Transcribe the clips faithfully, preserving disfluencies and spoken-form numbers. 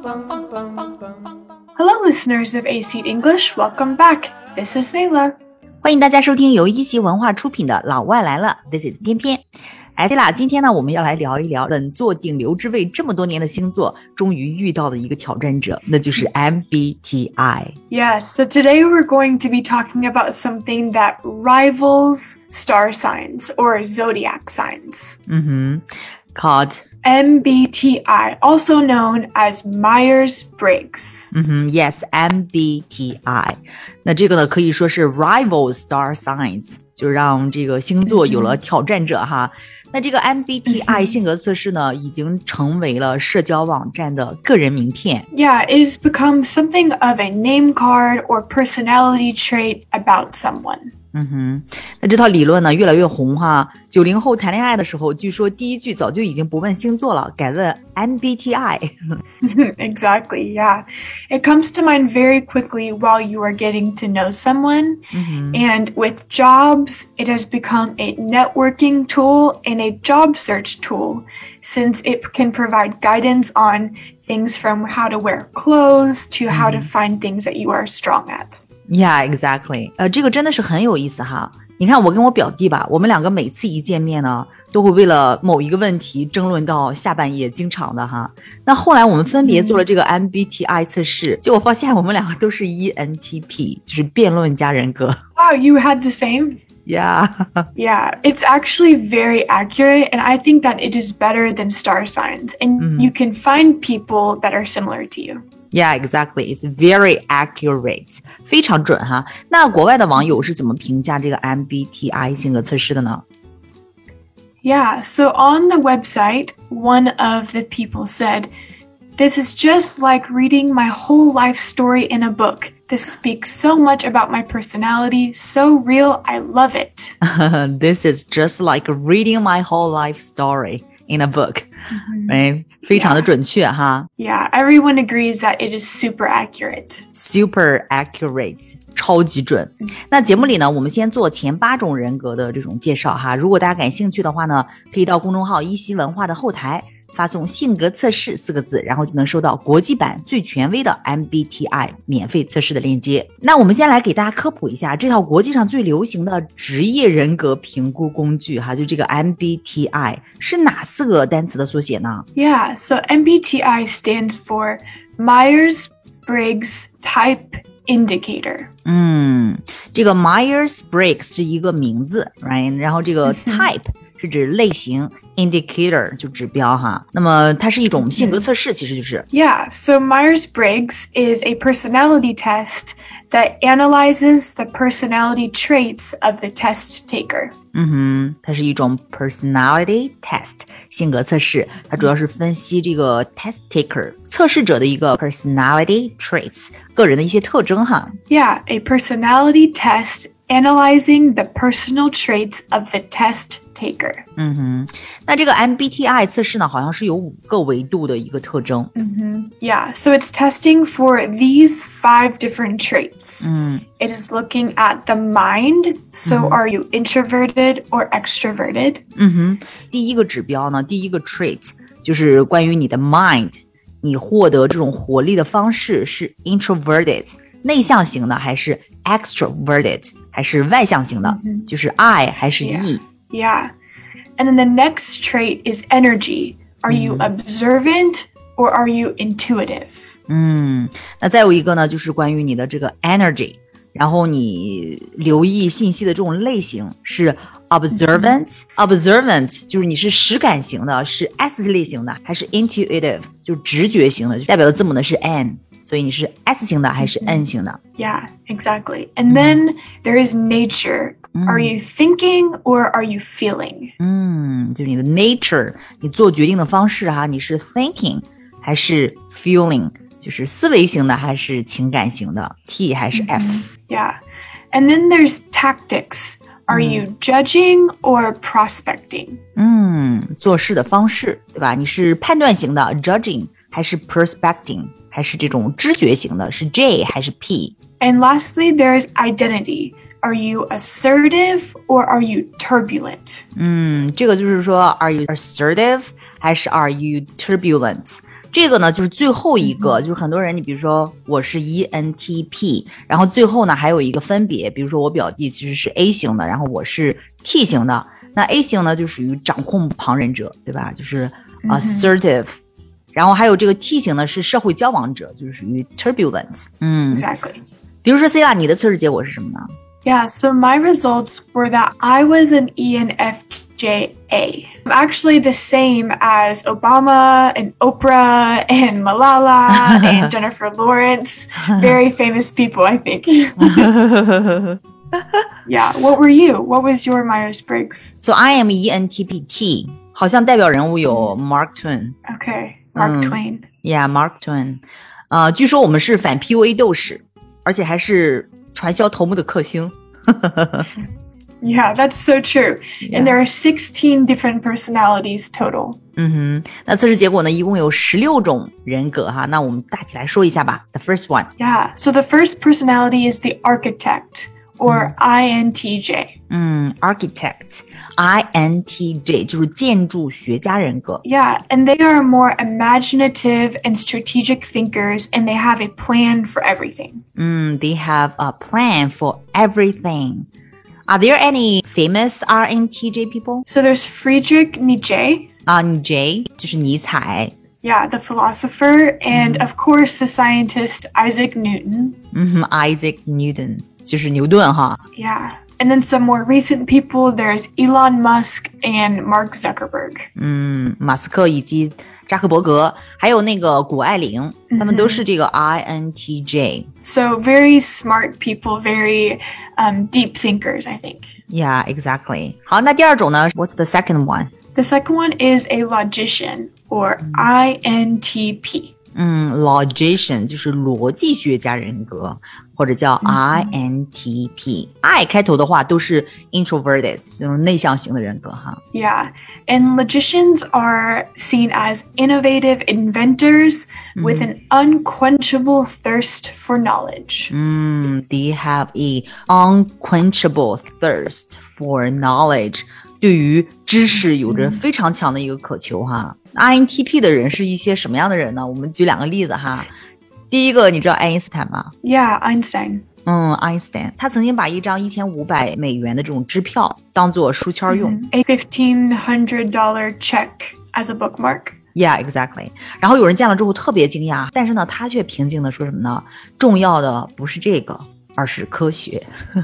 Hello, listeners of A C English. Welcome back. This is Sayla. 欢迎大家收听由一席文化出品的《老外来了》，This is 偏偏。哎 ，Sayla， 今天呢，我们要来聊一聊稳坐顶流之位这么多年的星座，终于遇到的一个挑战者，那就是 M B T I. Yes, so today we're going to be talking about something that rivals star signs or zodiac signs. 嗯哼 ，called M B T I, also known as Myers-Briggs. 嗯哼 ，Yes, M B T I. 那这个呢，可以说是 rival star signs， 就让这个星座有了挑战者哈。那这个 M B T I 性格测试呢，已经成为了社交网站的个人名片。 Yeah, it has become something of a name card or personality trait about someone. 嗯哼，那这套理论呢越来越红哈。九零后谈恋爱的时候，据说第一句早就已经不问星座了，改问 M B T I. Exactly, yeah. It comes to mind very quickly while you are getting to know someone. Mm-hmm. And with jobs, it has become a networking tool and a job search tool, since it can provide guidance on things from how to wear clothes to mm-hmm. how to find things that you are strong at.Yeah, exactly. 呃，这个真的是很有意思哈。你看我跟我表弟吧，我们两个每次一见面呢，都会为了某一个问题争论到下半夜，经常的哈。那后来我们分别做了这个 M B T I 测试，结果发现我们两个都是 E N T P， 就是辩论家人格。 Wow, you had the same? Yeah. Yeah, it's actually very accurate, and I think that it is better than star signs, and mm-hmm. you can find people that are similar to you.Yeah, exactly. It's very accurate. 非常准哈。那国外的网友是怎么评价这个 M B T I 性格测试的呢？ Yeah, so on the website, one of the people said, "This is just like reading my whole life story in a book. This speaks so much about my personality. So real, I love it." This is just like reading my whole life story in a book. Mm-hmm. Right? 非常的准确哈。 Yeah, everyone agrees that it is super accurate. Super accurate. 超级准。那节目里呢，我们先做前八种人格的这种介绍哈。如果大家感兴趣的话呢，可以到公众号一席文化的后台发送性格测试四个字，然后就能收到国际版最权威的 M B T I 免费测试的链接。那我们先来给大家科普一下这套国际上最流行的职业人格评估工具哈，就这个 M B T I 是哪四个单词的缩写呢？ Yeah, so M B T I stands for Myers-Briggs Type Indicator. 嗯，这个 Myers-Briggs 是一个名字 right? 然后这个 type 是指类型 indicator 就指标哈，那么它是一种性格测试，其实就是 Yeah, so Myers-Briggs is a personality test that analyzes the personality traits of the test taker. 嗯哼，它是一种 personality test 性格测试，它主要是分析这个 test taker 测试者的一个 personality traits 个人的一些特征哈。 Yeah, a personality test analyzing the personal traits of the test taker. 嗯哼，那这个 M B T I 测试呢，好像是有五个维度的一个特征。 嗯哼 Yeah, so it's testing for these five different traits. 嗯 It is looking at the mind. So、嗯、are you introverted or extroverted? 嗯哼，第一个指标呢，第一个 trait 就是关于你的 mind， 你获得这种活力的方式是 introverted。内向型的还是 extroverted 还是外向型的、mm-hmm. 就是 I 还是 E yeah. yeah And then the next trait is energy. Are you mm-hmm. observant or are you intuitive? 嗯，那再有一个呢就是关于你的这个 energy 然后你留意信息的这种类型是 observant、mm-hmm. observant 就是你是实感型的是 S 类型的还是 intuitive 就是直觉型的代表的字母呢是 N所以你是 S 型的还是 N 型的 Yeah, exactly. And then there is nature. Are you thinking or are you feeling? 嗯，就是你的 nature 你做决定的方式哈，你是 thinking 还是 feeling 就是思维型的还是情感型的 T 还是 F、mm-hmm. Yeah. And then there's tactics. Are you judging or prospecting? 嗯，做事的方式对吧，你是判断型的 judging 还是 prospecting还是这种知觉型的是 J 还是 P And lastly, there's identity. Are you assertive or are you turbulent? 嗯，这个就是说 Are you assertive 还是 Are you turbulent 这个呢就是最后一个，就是很多人你比如说我是 E N T P， 然后最后呢还有一个分别，比如说我表弟其实是 A 型的，然后我是 T 型的。那 A 型呢就属于掌控旁人者，对吧？就是 assertive、嗯、然后还有这个 T 型呢是社会交往者，就是属于 turbulent。 嗯 Exactly。 比如说 Cila 你的测试结果是什么呢？ Yeah, so my results were that I was an E N F J A. I'm actually the same as Obama and Oprah and Malala and Jennifer Lawrence. Very famous people, I think. Yeah, what were you? What was your Myers-Briggs? So I am E N T P T. 好像代表人物有 Mark Twain. Okay, Mark、嗯、Twain. Yeah, Mark Twain. 呃，据说我们是反 P U A 斗士，而且还是传销头目的克星。 Yeah, that's so true. Yeah. And there are sixteen different personalities total. 嗯哼，那测试结果呢，一共有十六种人格哈。那我们大体来说一下吧。The first one. Yeah, so the first personality is the architect, or、嗯、I N T J. 嗯 ，architect, I N T J 就是建筑学家人格。 Yeah, and they are more imaginative and strategic thinkers, and they have a plan for everything. 嗯 they have a plan for everything.Are there any famous R N T J people? So there's Friedrich Nietzsche. 啊、uh, ，Nietzsche 就是尼采。 Yeah, the philosopher, and、嗯、of course the scientist Isaac Newton. 嗯哼 ，Isaac Newton 就是牛顿哈。 Yeah, and then some more recent people. There's Elon Musk and Mark Zuckerberg. 嗯，马斯克以及扎克伯格，还有那个谷爱凌，他们都是这个 I N T J. So very smart people, very um, deep thinkers, I think. Yeah, exactly. 好，那第二种呢 ？What's the second one? The second one is a logician, or I N T P. 嗯 ，logician 就是逻辑学家人格，或者叫 I N T P。I 开头的话都是 introverted， 这种内向型的人格哈。 Yeah, and logicians are seen as innovative inventors、嗯、with an unquenchable thirst for knowledge. 嗯 ，they have a unquenchable thirst for knowledge。对于知识有着非常强的一个渴求哈。I N T P 的人是一些什么样的人呢？我们举两个例子哈。第一个，你知道爱因斯坦吗？ Yeah, Einstein. 嗯，爱因斯坦，他曾经把一张一千五百美元的这种支票当做书签用。 A fifteen hundred dollar check as a bookmark. Yeah, exactly. 然后有人见了之后特别惊讶，但是呢，他却平静地说什么呢？重要的不是这个，而是科学。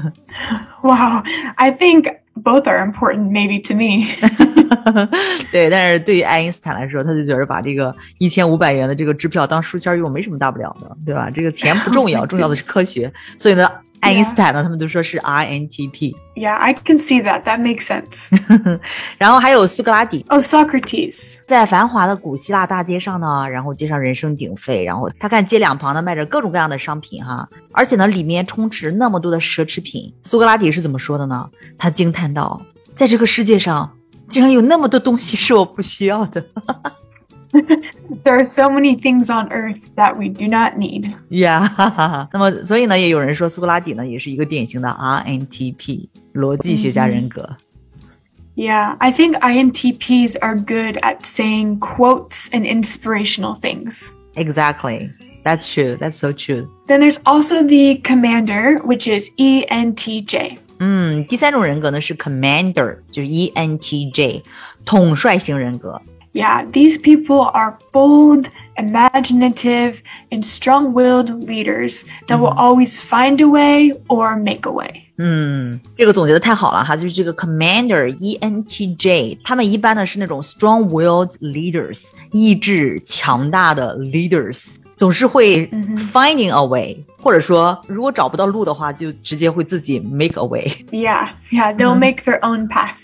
Wow, I think.Both are important, maybe to me. 对，但是对于爱因斯坦来说，他就觉得把这个一千五百元的这个支票当书签用没什么大不了的，对吧？这个钱不重要，重要的是科学。所以呢，爱因斯坦呢，他们都说是 I N T P。Yeah, I can see that. That makes sense. 然后还有苏格拉底。 Oh, Socrates. 在繁华的古希腊大街上呢，然后街上人声鼎沸，然后他看街两旁呢卖着各种各样的商品哈，而且呢里面充斥那么多的奢侈品。苏格拉底是怎么说的呢？他惊叹道：“在这个世界上，竟然有那么多东西是我不需要的。” There are so many things on earth that we do not need. Yeah. 那么所以呢，也有人说苏格拉底呢也是一个典型的 I N T P 逻辑学家人格。 Yeah, I think I N T Ps are good at saying quotes and inspirational things. Exactly. That's true. That's so true. Then there's also the commander, which is E N T J. 嗯，第三种人格呢是 commander， 就是 E N T J， 统帅型人格。 Yeah, these people are bold, imaginative, and strong-willed leaders that will always find a way or make a way. 嗯，这个总结的太好了哈，就是这个 commander E N T J， 他们一般呢是那种 strong-willed leaders， 意志强大的 leaders， 总是会 finding a way， 或者说如果找不到路的话，就直接会自己 make a way. Yeah, yeah, they'll make their own path.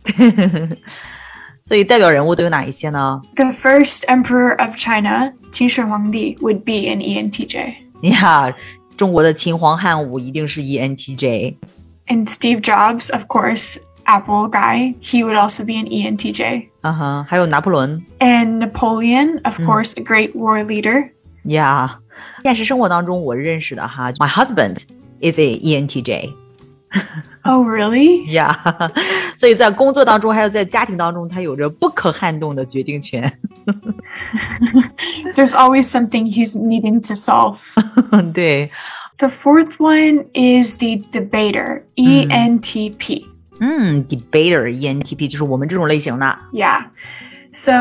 所以代表人物都有哪一些呢？ The first emperor of China, 秦始皇帝 would be an E N T J. Yeah, 中国的秦皇汉武一定是 E N T J. And Steve Jobs, of course, Apple guy, he would also be an E N T J. 啊哈，还有拿破仑。 And Napoleon, of course, a great war leader. Yeah. 现实生活当中我认识的哈 My husband is a E N T J.Oh, really? Yeah. 所以在工作当中还有在家庭当中他有着不可撼动的决定权。 There's always something he's needing to solve. 对。 The fourth one is the debater, E N T P. 嗯 debater, E N T P 就是我们这种类型的。 Yeah. So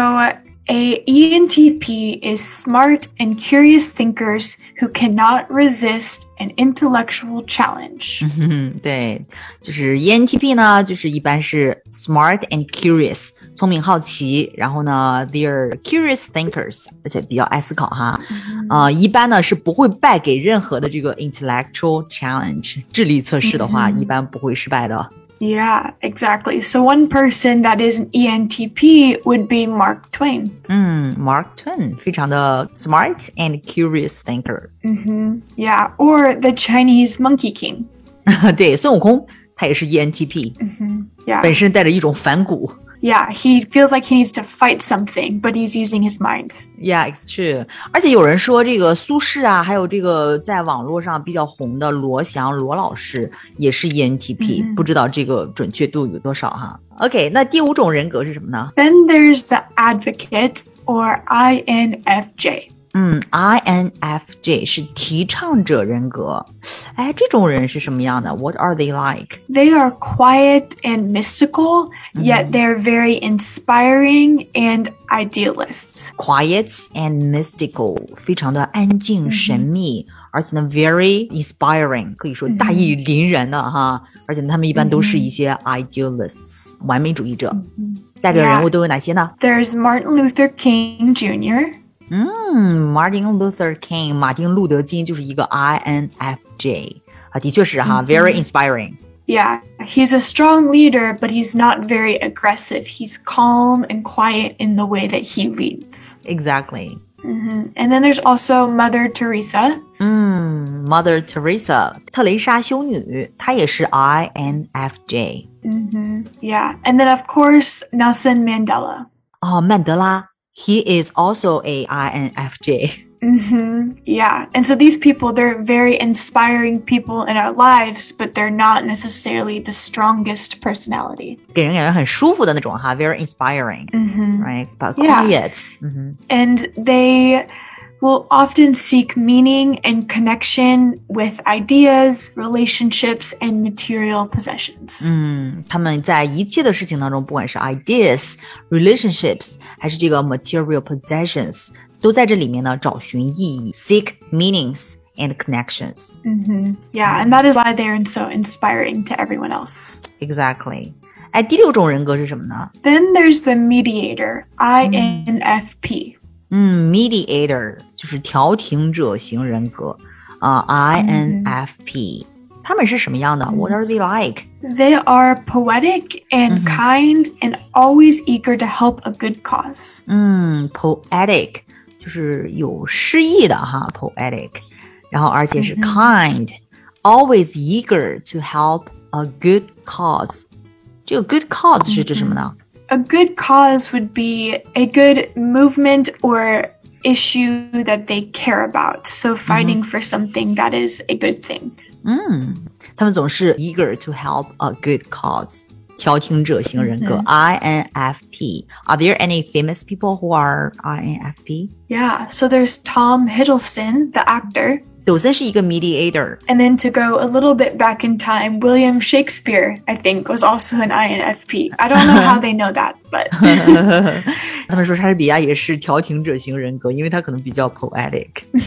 a E N T P is smart and curious thinkers who cannot resist an intellectual challenge. 嗯，对，就是 E N T P 呢，就是一般是 smart and curious， 聪明好奇，然后呢 they're curious thinkers， 而且比较爱思考哈。嗯、呃，一般呢是不会败给任何的这个 intellectual challenge， 智力测试的话、嗯、一般不会失败的。 Yeah, exactly. So one person that is an E N T P would be Mark Twain. 嗯 Mark Twain 非常的 smart and curious thinker. Mm-hmm. Yeah, or the Chinese Monkey King. 对，孙悟空他也是 E N T P. Mm-hmm. Yeah. 本身带着一种反骨。 Yeah, he feels like he needs to fight something, but he's using his mind. Yeah, it's true. 而且有人说这个苏轼啊，还有这个在网络上比较红的罗翔罗老师也是 E N T P、嗯、不知道这个准确度有多少哈。OK, 那第五种人格是什么呢？ Then there's the advocate or I N F J. 嗯 I N F J 是提倡者人格。哎，这种人是什么样的？ What are they like? They are quiet and mystical, mm-hmm. yet they're very inspiring and idealists. Quiet and mystical 非常的安静神秘、mm-hmm. 而且呢 very inspiring 可以说大义凛然的、mm-hmm. 哈，而且他们一般都是一些 idealists、mm-hmm. 完美主义者。mm-hmm. 代表人物都有哪些呢？ There's Martin Luther King Junior 嗯 Martin Luther King 马丁路德金就是一个 I N F J 啊，的确是哈、mm-hmm. very inspiring. Yeah, he's a strong leader, but he's not very aggressive. He's calm and quiet in the way that he leads. Exactly. Mm-hmm. And then there's also Mother Teresa. 嗯 Mother Teresa 特蕾莎修女她也是 I N F J. Mm-hmm. Yeah, and then of course Nelson Mandela. 哦，曼德拉 He is also a I N F J. Mm-hmm. Yeah. And so these people, they're very inspiring people in our lives, but they're not necessarily the strongest personality. 给人感觉很舒服的那种哈 very inspiring. Mm-hmm. Right? But quiet. Yeah. Mm-hmm. And they will often seek meaning and connection with ideas, relationships, and material possessions. 嗯，他们在一切的事情当中，不管是 ideas, relationships, 还是这个 material possessions, 都在这里面呢找寻意义 seek meanings and connections. Mm-hmm. Yeah, and that is why they're so inspiring to everyone else. Exactly. 哎，第六种人格是什么呢？ Then there's the mediator, I N F P. 嗯 mediator 就是调停者型人格啊、uh, I N F P、嗯、他们是什么样的、嗯、What are they like? They are poetic and、嗯、kind and always eager to help a good cause. 嗯 poetic 就是有诗意的哈 poetic 然后而且是 kind、嗯、always eager to help a good cause 这个 good cause 是指什么呢、嗯 A good cause would be a good movement or issue that they care about. So fighting、mm-hmm. for something that is a good thing. 嗯，他们总是 eager to help a good cause. 调停者型人格、mm-hmm. I N F P. Are there any famous people who are I N F P? Yeah, so there's Tom Hiddleston, the actor. 抖森是一个 mediator. And then to go a little bit back in time, William Shakespeare, I think, was also an I N F P. I don't know how they know that, but... 他们说莎士比亚也是调停者型人格，因为他可能比较 poetic.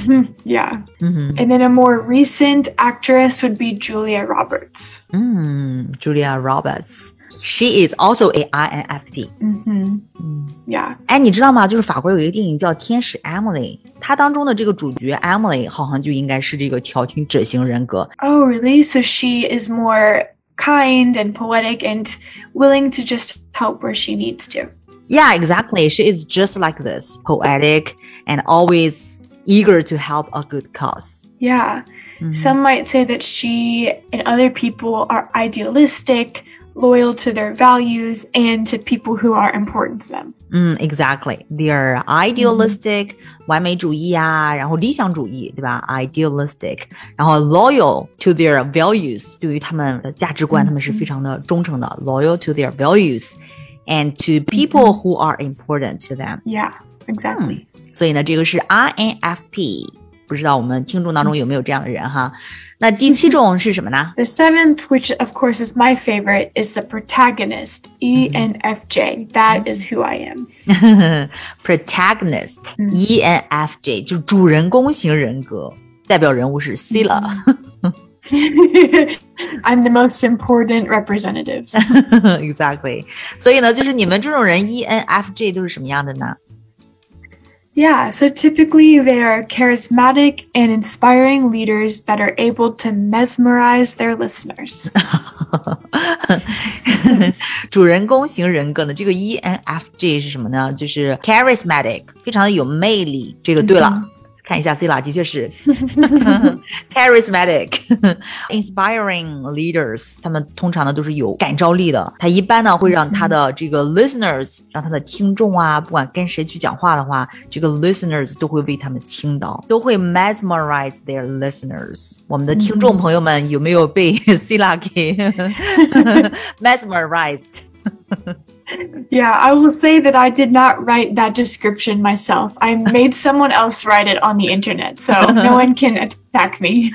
Yeah. Mm-hmm. And then a more recent actress would be Julia Roberts. Mm, Julia Roberts. She is also a I N F P. Mm-hmm. Yeah. 哎，你知道吗？就是法国有一个电影叫《天使 Emily》，它当中的这个主角 Emily 好像就应该是这个调停者型人格。 Oh, really? So she is more kind and poetic and willing to just help where she needs to. Yeah, exactly. She is just like this, poetic and always eager to help a good cause. Yeah. Mm-hmm. Some might say that she and other people are idealistic, loyal to their values and to people who are important to them. Mm, exactly. They are idealistic, mm-hmm. 完美主义啊，然后理想主义，对吧？ Idealistic. 然后 loyal to their values. 对于他们的价值观， mm-hmm. 他们是非常的忠诚的。Loyal to their values. And to people、mm-hmm. who are important to them. Yeah, exactly.、嗯所以呢，这个是 I N F P。不知道我们听众当中有没有这样的人哈？那第七种是什么呢？ The seventh, which of course is my favorite, is the protagonist, E N F J. That is who I am. Protagonist, E N F J 就是主人公型人格，代表人物是 Sila。 I'm the most important representative. Exactly. 所以呢，就是你们这种人 E N F J 都是什么样的呢 ？Yeah, so typically they are charismatic and inspiring leaders that are able to mesmerize their listeners. 主人公型人格呢，这个 E N F J 是什么呢？就是 charismatic， 非常的有魅力。这个对了。Mm-hmm.看一下 Sila 的确是charismatic inspiring leaders 他们通常呢都是有感召力的，他一般呢会让他的这个 listeners 让他的听众啊，不管跟谁去讲话的话，这个 listeners 都会为他们倾倒，都会 mesmerize their listeners。 我们的听众朋友们有没有被 Sila 给mesmerized？ Yeah, I will say that I did not write that description myself. I made someone else write it on the internet, so no one can attack me.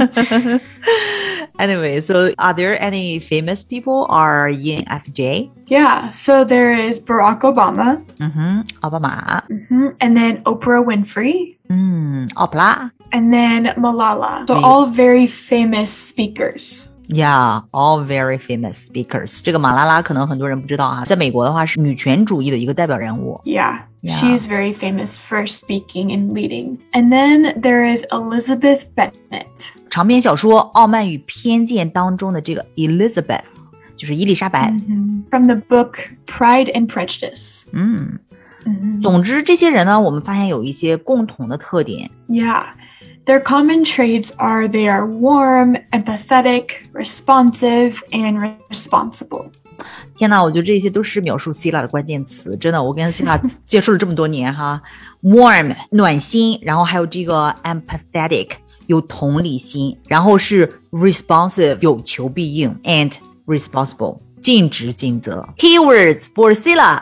Anyway, so are there any famous people or E N F J? Yeah, so there is Barack Obama. Mm-hmm, Obama. Mm-hmm, and then Oprah Winfrey. Mm, Oprah. And then Malala. So all very famous speakers.Yeah, all very famous speakers. 这个马拉拉可能很多人不知道啊，在美国的话是女权主义的一个代表人物。 Yeah, yeah, she's very famous for speaking and leading. And then there is Elizabeth Bennet. 长篇小说《傲慢与偏见》当中的这个 Elizabeth 就是伊丽莎白。 Mm-hmm. From the book Pride and Prejudice. 嗯，嗯，总之这些人呢，我们发现有一些共同的特点。 Yeah.Their common traits are they are warm, empathetic, responsive, and responsible. 天哪，我觉得这些都是描述 Sila 的关键词。真的，我跟 Sila 接触了这么多年哈 ，warm 暖心，然后还有这个 empathetic 有同理心，然后是 responsive 有求必应 and responsible 尽职尽责。Keywords for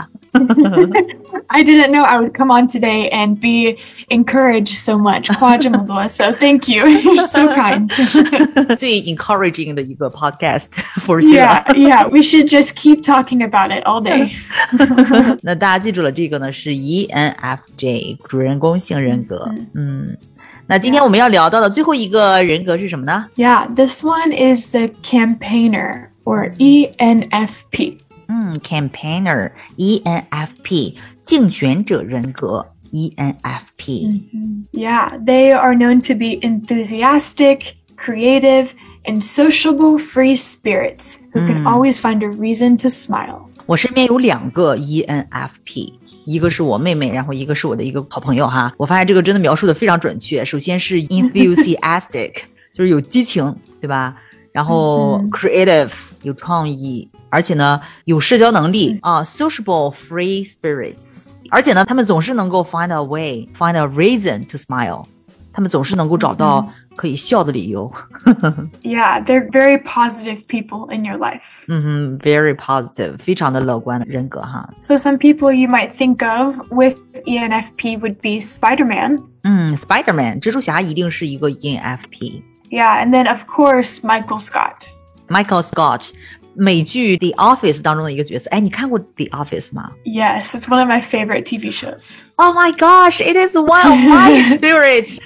Sila.I didn't know I would come on today and be encouraged so much. 夸这么多 So thank you. You're so kind. 最 encouraging 的一个 podcast for Sila. Yeah, yeah. We should just keep talking about it all day. 那大家记住了，这个呢是 E N F J 主人公型人格。嗯，那今天我们要聊到的最后一个人格是什么呢？ Yeah, this one is the campaigner or E N F P. 嗯 campaigner E N F P 竞选者人格 E N F P mm-hmm. Yeah, they are known to be enthusiastic, creative, and sociable free spirits who can、嗯、always find a reason to smile. 我身边有两个 E N F P， 一个是我妹妹，然后一个是我的一个好朋友哈。我发现这个真的描述的非常准确。首先是 enthusiastic 就是有激情，对吧？然后 creative 有创意，而且呢有社交能力啊、uh, sociable free spirits， 而且呢他们总是能够 find a way find a reason to smile， 他们总是能够找到可以笑的理由。 Yeah, they're very positive people in your life. 嗯哼 very positive 非常的乐观的人格哈。 So some people you might think of with E N F P would be Spider-Man. 嗯 Spider-Man 蜘蛛侠一定是一个 E N F P。Yeah, and then of course Michael Scott.Michael Scott 美剧 The Office 当中的一个角色。哎，你看过 The Office 吗？ Yes, it's one of my favorite T V shows. Oh my gosh, it is one of my favorites.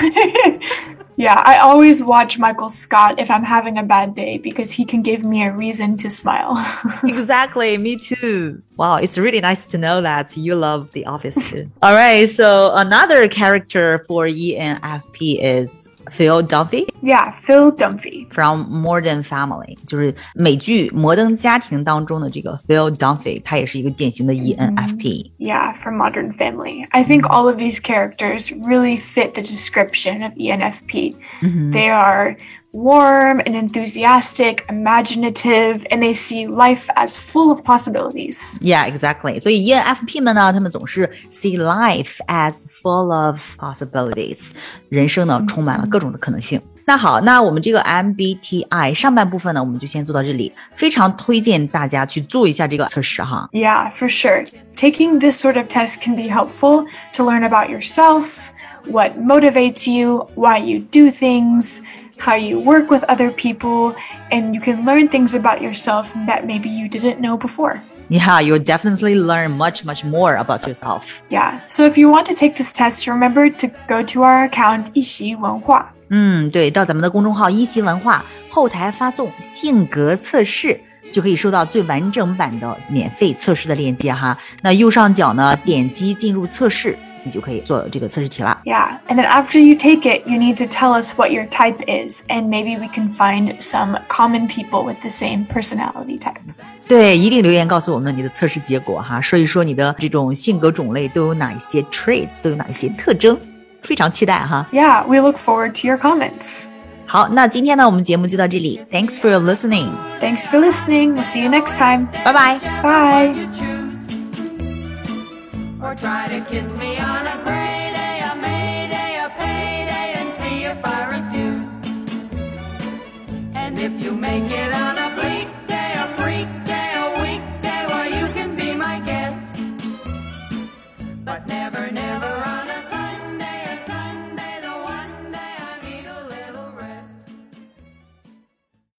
Yeah, I always watch Michael Scott if I'm having a bad day because he can give me a reason to smile. Exactly, me too. Wow, it's really nice to know that you love The Office too. All right, so another character for E N F P is Phil Dunphy? Yeah, Phil Dunphy. From Modern Family. 就是美剧摩登家庭当中的这个 Phil Dunphy, 他也是一个典型的 E N F P. Yeah, from Modern Family. I think all of these characters really fit the description of E N F P. Mm-hmm. They are warm and enthusiastic, imaginative, and they see life as full of possibilities. Yeah, exactly. 所以 E N F P 们呢，他们总是 see life as full of possibilities. 人生呢，充满了各种的可能性。 那好，那我们这个 M B T I 上半部分呢，我们就先做到这里。非常推荐大家去做一下这个测试哈。 Yeah, for sure. Taking this sort of test can be helpful to learn about yourself, what motivates you, why you do things, how you work with other people, and you can learn things about yourself that maybe you didn't know before. Yeah, you'll definitely learn much, much more about yourself. Yeah, so if you want to take this test, remember to go to our account 一席文化。 嗯，对，到咱们的公众号一席文化后台发送性格测试，就可以收到最完整版的免费测试的链接哈。那右上角呢，点击进入测试，你就可以做这个测试题了。 Yeah, and then after you take it, you need to tell us what your type is, and maybe we can find some common people with the same personality type. 对，一定留言告诉我们你的测试结果哈，说一说你的这种性格种类都有哪一些 traits， 都有哪一些特征，非常期待哈。 Yeah, we look forward to your comments. 好，那今天呢，我们节目就到这里。Thanks for your listening. Thanks for listening. We'll see you next time. 拜拜。 Bye. Or try to kiss me on a gray day, a May day, a payday, and see if I refuse. And if you make it